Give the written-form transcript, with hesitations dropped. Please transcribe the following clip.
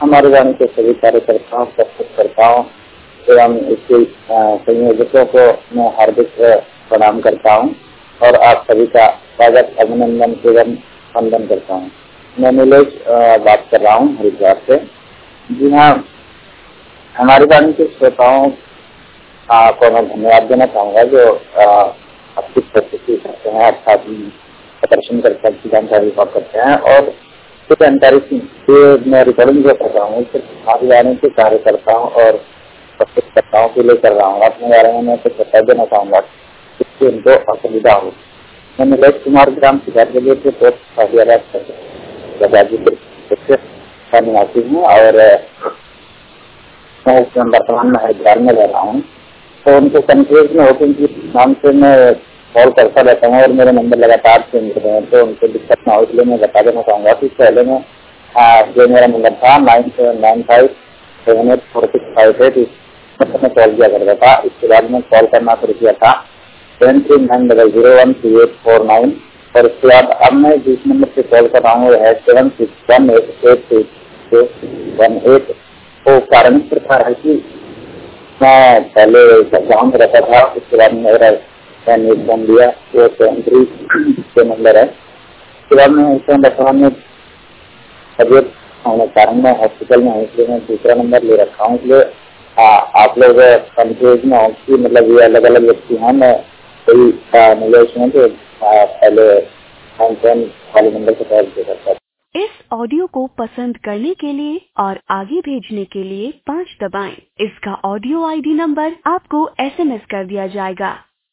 हमारी वाणी के सभी कार्यकर्ताओं, प्रस्तुतकर्ताओं एवं इसके संयोजकों को मैं हार्दिक प्रणाम करता हूँ और आप सभी का स्वागत, अभिनंदन एवं वंदन करता हूँ। मैं नीलेश बात कर रहा हूँ हरिद्वार से। जी हाँ, हमारी वाणी के श्रोताओं को मैं धन्यवाद देना चाहूँगा जो आपकी प्रस्तुति करते हैं, अर्थात प्रदर्शन करते हैं, जानकारी रिकॉर्ड करते हैं और जानकारी मैं रिकॉर्डिंग जो कर रहा हूँ हमारी वाणी के कार्यकर्ताओं और प्रस्तुतकर्ताओं के लिए कर रहा हूँ। अपने बारे में मैं कुछ बता देना चाहूँगा जिससे उनको असुविधा हो। मैं नीलेश कुमार ग्राम सिद्धार्थनगर के पोस्ट गाजीपुर निवासी हूँ और मैं वर्तमान में हरिद्वार में रह रहा हूँ। तो उनको कंफ्यूज में होते उनकी नाम से मैं कॉल करता रहता हूँ और मेरे नंबर लगातार चेंज कर रहे हैं, तो उनको दिक्कत ना हो इसलिए मैं बता देना चाहूँगा कि पहले में जो मेरा नंबर था 9795784658 मैं कॉल किया करता था। इसके बाद मैं कॉल करना शुरू किया था 7390013849 और इसके बाद अब मैं जिस नंबर से कॉल कर रहा हूँ है 76188818। तो कारण इस प्रकार है कि मैं पहले गाँव में रहता था, उसके बाद मेरा फोन लिया वो 73 नंबर है। उसके बाद मैं वर्तमान में तबियत होने कारण मैं हॉस्पिटल में हूँ, इसलिए मैं दूसरा नंबर ले रखा हूँ। इसलिए आप लोग कंफ्यूज में हो कि मतलब ये अलग अलग व्यक्ति हैं। मैं कोई नीलेश में तो पहले वाले नंबर से कॉल किया करता था। इस ऑडियो को पसंद करने के लिए और आगे भेजने के लिए 5 दबाएं। इसका ऑडियो ID नंबर आपको SMS कर दिया जाएगा।